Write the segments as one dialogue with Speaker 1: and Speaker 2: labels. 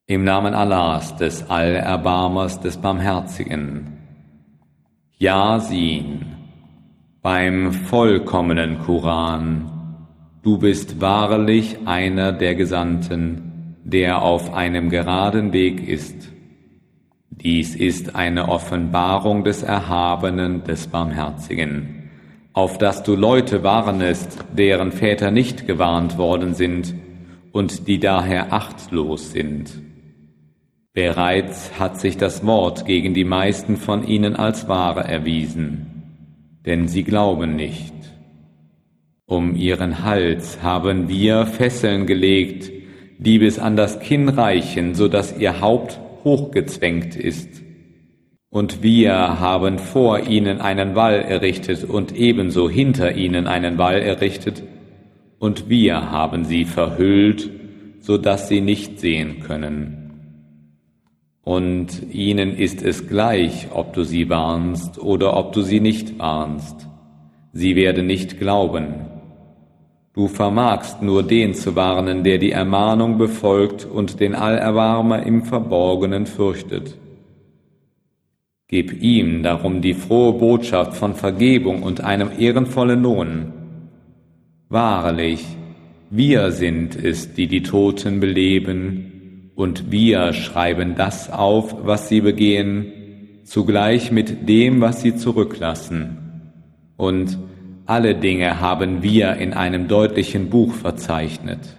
Speaker 1: Im Namen Allahs, des Allerbarmers, des Barmherzigen. Yasin, beim vollkommenen Koran. Du bist wahrlich einer der Gesandten, der auf einem geraden Weg ist. Dies ist eine Offenbarung des Erhabenen, des Barmherzigen, auf dass du Leute warnest, deren Väter nicht gewarnt worden sind und die daher achtlos sind. Bereits hat sich das Wort gegen die meisten von ihnen als wahr erwiesen, denn sie glauben nicht. Um ihren Hals haben wir Fesseln gelegt, die bis an das Kinn reichen, so dass ihr Haupt hochgezwängt ist. Und wir haben vor ihnen einen Wall errichtet und ebenso hinter ihnen einen Wall errichtet, und wir haben sie verhüllt, so dass sie nicht sehen können. Und ihnen ist es gleich, ob du sie warnst oder ob du sie nicht warnst. Sie werden nicht glauben. Du vermagst nur den zu warnen, der die Ermahnung befolgt und den Allerbarmer im Verborgenen fürchtet. Gib ihm darum die frohe Botschaft von Vergebung und einem ehrenvollen Lohn. Wahrlich, wir sind es, die die Toten beleben, und wir schreiben das auf, was sie begehen, zugleich mit dem, was sie zurücklassen. Und alle Dinge haben wir in einem deutlichen Buch verzeichnet.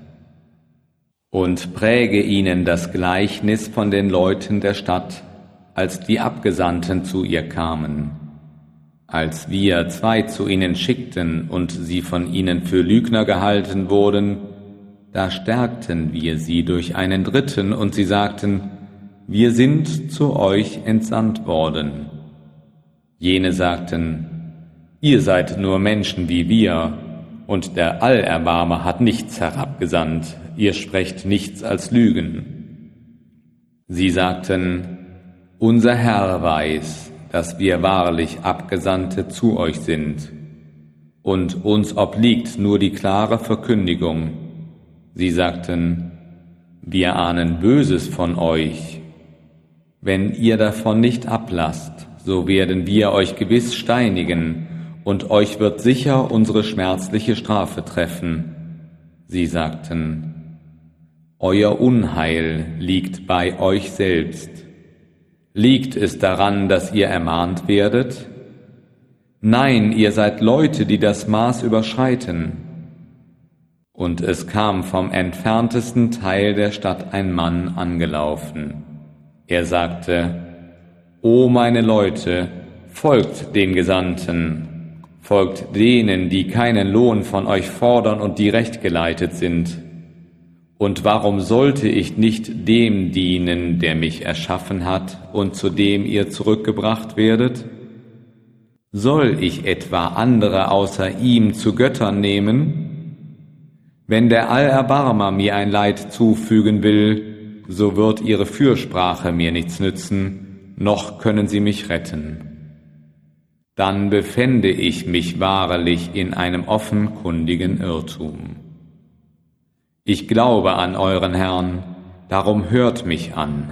Speaker 1: Und präge ihnen das Gleichnis von den Leuten der Stadt, als die Abgesandten zu ihr kamen. Als wir 2 zu ihnen schickten und sie von ihnen für Lügner gehalten wurden, da stärkten wir sie durch einen Dritten und sie sagten, wir sind zu euch entsandt worden. Jene sagten, ihr seid nur Menschen wie wir, und der Allerbarmer hat nichts herabgesandt, ihr sprecht nichts als Lügen. Sie sagten, unser Herr weiß, dass wir wahrlich Abgesandte zu euch sind, und uns obliegt nur die klare Verkündigung. Sie sagten, wir ahnen Böses von euch. Wenn ihr davon nicht ablasst, so werden wir euch gewiss steinigen, und euch wird sicher unsere schmerzliche Strafe treffen. Sie sagten, euer Unheil liegt bei euch selbst. Liegt es daran, dass ihr ermahnt werdet? Nein, ihr seid Leute, die das Maß überschreiten. Und es kam vom entferntesten Teil der Stadt ein Mann angelaufen. Er sagte, O meine Leute, folgt den Gesandten, folgt denen, die keinen Lohn von euch fordern und die rechtgeleitet sind. Und warum sollte ich nicht dem dienen, der mich erschaffen hat und zu dem ihr zurückgebracht werdet? Soll ich etwa andere außer ihm zu Göttern nehmen? Wenn der Allerbarmer mir ein Leid zufügen will, so wird ihre Fürsprache mir nichts nützen, noch können sie mich retten. Dann befände ich mich wahrlich in einem offenkundigen Irrtum. Ich glaube an euren Herrn, darum hört mich an.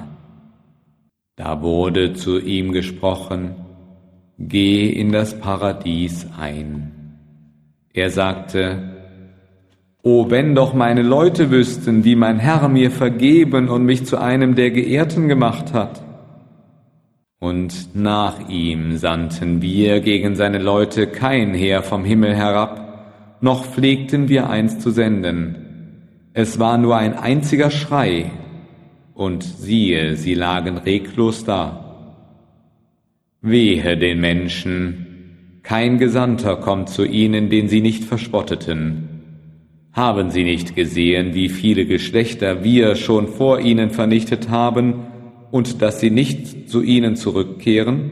Speaker 1: Da wurde zu ihm gesprochen, geh in das Paradies ein. Er sagte, O wenn doch meine Leute wüssten, wie mein Herr mir vergeben und mich zu einem der Geehrten gemacht hat. Und nach ihm sandten wir gegen seine Leute kein Heer vom Himmel herab, noch pflegten wir eins zu senden. Es war nur ein einziger Schrei, und siehe, sie lagen reglos da. Wehe den Menschen, kein Gesandter kommt zu ihnen, den sie nicht verspotteten. Haben sie nicht gesehen, wie viele Geschlechter wir schon vor ihnen vernichtet haben und dass sie nicht zu ihnen zurückkehren?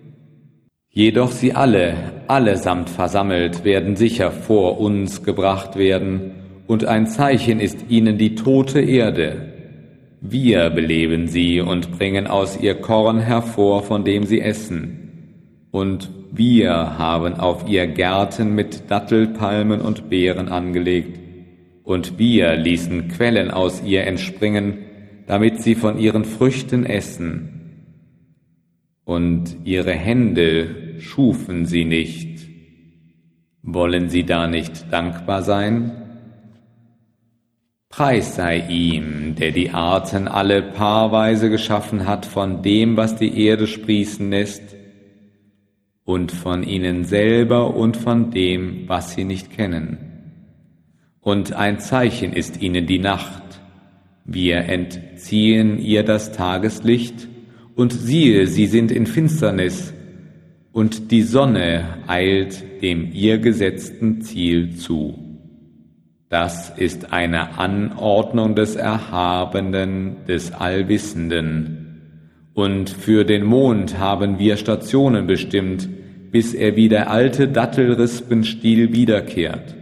Speaker 1: Jedoch sie allesamt versammelt, werden sicher vor uns gebracht werden, und ein Zeichen ist ihnen die tote Erde. Wir beleben sie und bringen aus ihr Korn hervor, von dem sie essen. Und wir haben auf ihr Gärten mit Dattelpalmen und Beeren angelegt. Und wir ließen Quellen aus ihr entspringen, damit sie von ihren Früchten essen. Und ihre Hände schufen sie nicht. Wollen sie da nicht dankbar sein? Preis sei ihm, der die Arten alle paarweise geschaffen hat von dem, was die Erde sprießen lässt, und von ihnen selber und von dem, was sie nicht kennen. Und ein Zeichen ist ihnen die Nacht. Wir entziehen ihr das Tageslicht, und siehe, sie sind in Finsternis, und die Sonne eilt dem ihr gesetzten Ziel zu. Das ist eine Anordnung des Erhabenen, des Allwissenden. Und für den Mond haben wir Stationen bestimmt, bis er wie der alte Dattelrispenstiel wiederkehrt.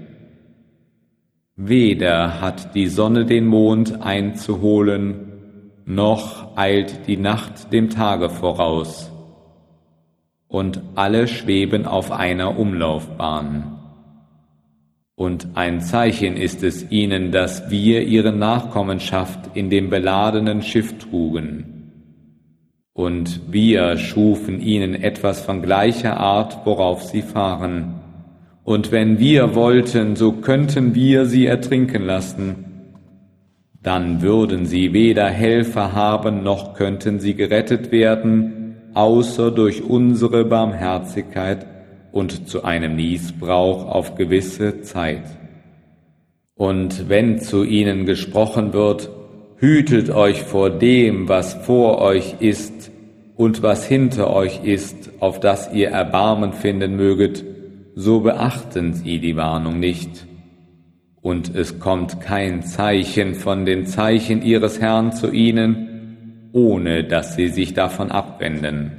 Speaker 1: Weder hat die Sonne den Mond einzuholen, noch eilt die Nacht dem Tage voraus. Und alle schweben auf einer Umlaufbahn. Und ein Zeichen ist es ihnen, dass wir ihre Nachkommenschaft in dem beladenen Schiff trugen. Und wir schufen ihnen etwas von gleicher Art, worauf sie fahren. Und wenn wir wollten, so könnten wir sie ertrinken lassen. Dann würden sie weder Helfer haben, noch könnten sie gerettet werden, außer durch unsere Barmherzigkeit und zu einem Nießbrauch auf gewisse Zeit. Und wenn zu ihnen gesprochen wird, hütet euch vor dem, was vor euch ist und was hinter euch ist, auf das ihr Erbarmen finden möget, so beachten sie die Warnung nicht. Und es kommt kein Zeichen von den Zeichen ihres Herrn zu ihnen, ohne dass sie sich davon abwenden.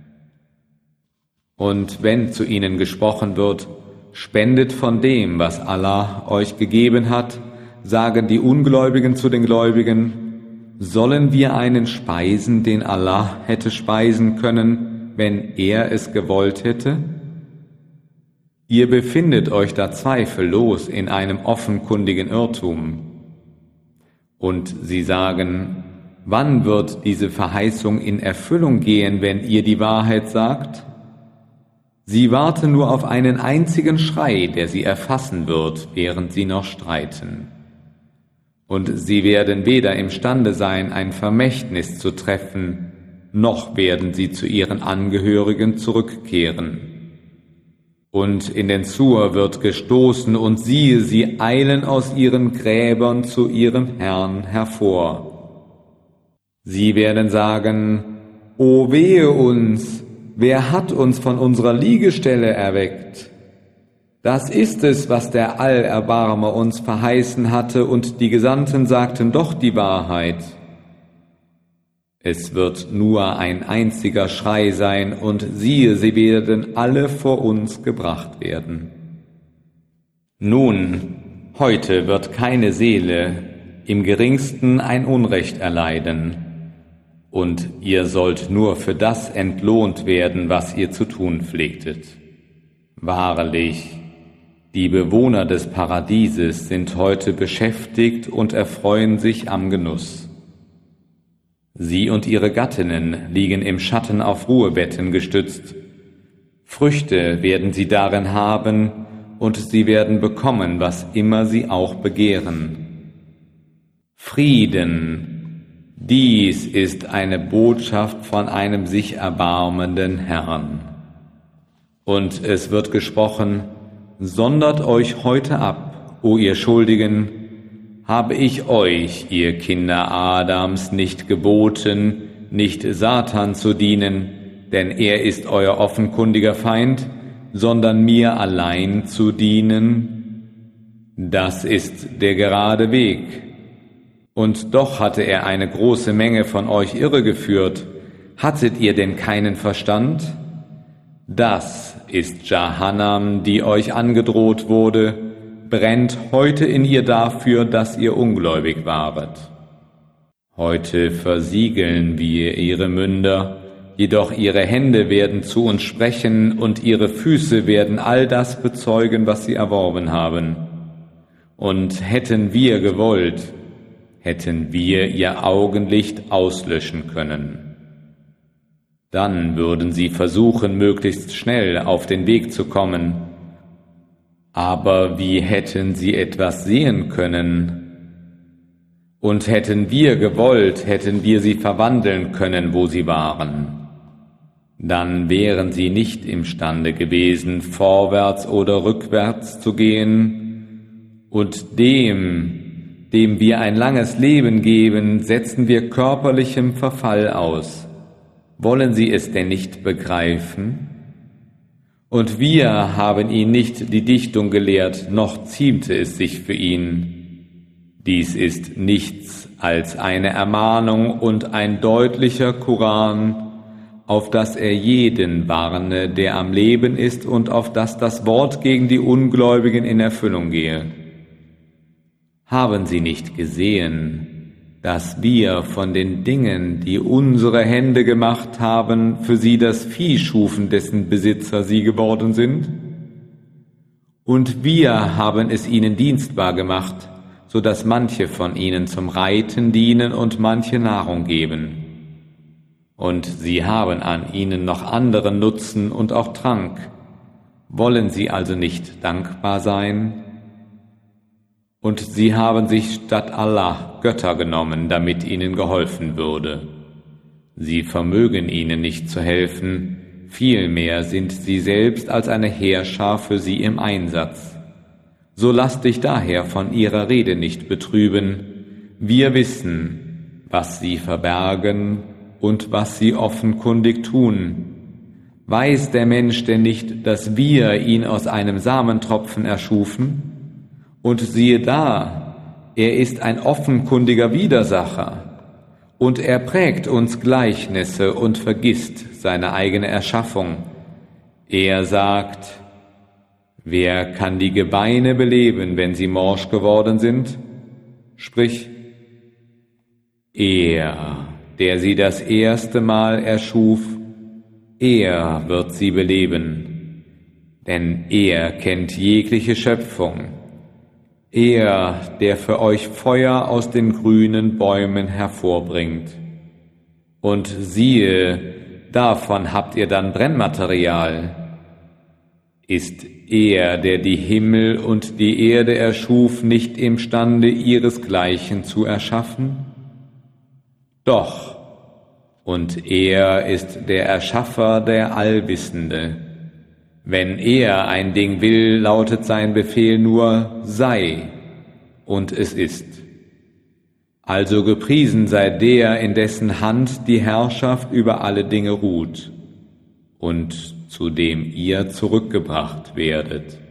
Speaker 1: Und wenn zu ihnen gesprochen wird, spendet von dem, was Allah euch gegeben hat, sagen die Ungläubigen zu den Gläubigen, sollen wir einen speisen, den Allah hätte speisen können, wenn er es gewollt hätte? Ihr befindet euch da zweifellos in einem offenkundigen Irrtum. Und sie sagen, wann wird diese Verheißung in Erfüllung gehen, wenn ihr die Wahrheit sagt? Sie warten nur auf einen einzigen Schrei, der sie erfassen wird, während sie noch streiten. Und sie werden weder imstande sein, ein Vermächtnis zu treffen, noch werden sie zu ihren Angehörigen zurückkehren. Und in den Sur wird gestoßen, und siehe, sie eilen aus ihren Gräbern zu ihrem Herrn hervor. Sie werden sagen, O wehe uns! Wer hat uns von unserer Liegestelle erweckt? Das ist es, was der Allerbarmer uns verheißen hatte, und die Gesandten sagten doch die Wahrheit. Es wird nur ein einziger Schrei sein, und siehe, sie werden alle vor uns gebracht werden. Nun, heute wird keine Seele im geringsten ein Unrecht erleiden, und ihr sollt nur für das entlohnt werden, was ihr zu tun pflegtet. Wahrlich, die Bewohner des Paradieses sind heute beschäftigt und erfreuen sich am Genuss. Sie und ihre Gattinnen liegen im Schatten auf Ruhebetten gestützt. Früchte werden sie darin haben, und sie werden bekommen, was immer sie auch begehren. Frieden, dies ist eine Botschaft von einem sich erbarmenden Herrn. Und es wird gesprochen, sondert euch heute ab, o ihr Schuldigen, habe ich euch, ihr Kinder Adams, nicht geboten, nicht Satan zu dienen, denn er ist euer offenkundiger Feind, sondern mir allein zu dienen? Das ist der gerade Weg. Und doch hatte er eine große Menge von euch irregeführt. Hattet ihr denn keinen Verstand? Das ist Jahannam, die euch angedroht wurde, brennt heute in ihr dafür, dass ihr ungläubig waret. Heute versiegeln wir ihre Münder, jedoch ihre Hände werden zu uns sprechen und ihre Füße werden all das bezeugen, was sie erworben haben. Und hätten wir gewollt, hätten wir ihr Augenlicht auslöschen können. Dann würden sie versuchen, möglichst schnell auf den Weg zu kommen. Aber wie hätten sie etwas sehen können? Und hätten wir gewollt, hätten wir sie verwandeln können, wo sie waren. Dann wären sie nicht imstande gewesen, vorwärts oder rückwärts zu gehen. Und dem wir ein langes Leben geben, setzen wir körperlichem Verfall aus. Wollen Sie es denn nicht begreifen? Und wir haben ihn nicht die Dichtung gelehrt, noch ziemte es sich für ihn. Dies ist nichts als eine Ermahnung und ein deutlicher Koran, auf dass er jeden warne, der am Leben ist, und auf dass das Wort gegen die Ungläubigen in Erfüllung gehe. Haben Sie nicht gesehen, dass wir von den Dingen, die unsere Hände gemacht haben, für sie das Vieh schufen, dessen Besitzer sie geworden sind? Und wir haben es ihnen dienstbar gemacht, so dass manche von ihnen zum Reiten dienen und manche Nahrung geben. Und sie haben an ihnen noch anderen Nutzen und auch Trank. Wollen sie also nicht dankbar sein? Und sie haben sich statt Allah Götter genommen, damit ihnen geholfen würde. Sie vermögen ihnen nicht zu helfen, vielmehr sind sie selbst als eine Heerschar für sie im Einsatz. So lass dich daher von ihrer Rede nicht betrüben. Wir wissen, was sie verbergen und was sie offenkundig tun. Weiß der Mensch denn nicht, dass wir ihn aus einem Samentropfen erschufen? Und siehe da, er ist ein offenkundiger Widersacher, und er prägt uns Gleichnisse und vergisst seine eigene Erschaffung. Er sagt: Wer kann die Gebeine beleben, wenn sie morsch geworden sind? Sprich, er, der sie das erste Mal erschuf, er wird sie beleben, denn er kennt jegliche Schöpfung. Er, der für euch Feuer aus den grünen Bäumen hervorbringt. Und siehe, davon habt ihr dann Brennmaterial. Ist er, der die Himmel und die Erde erschuf, nicht imstande, ihresgleichen zu erschaffen? Doch, und er ist der Erschaffer, der Allwissende. Wenn er ein Ding will, lautet sein Befehl nur: sei, und es ist. Also gepriesen sei der, in dessen Hand die Herrschaft über alle Dinge ruht und zu dem ihr zurückgebracht werdet.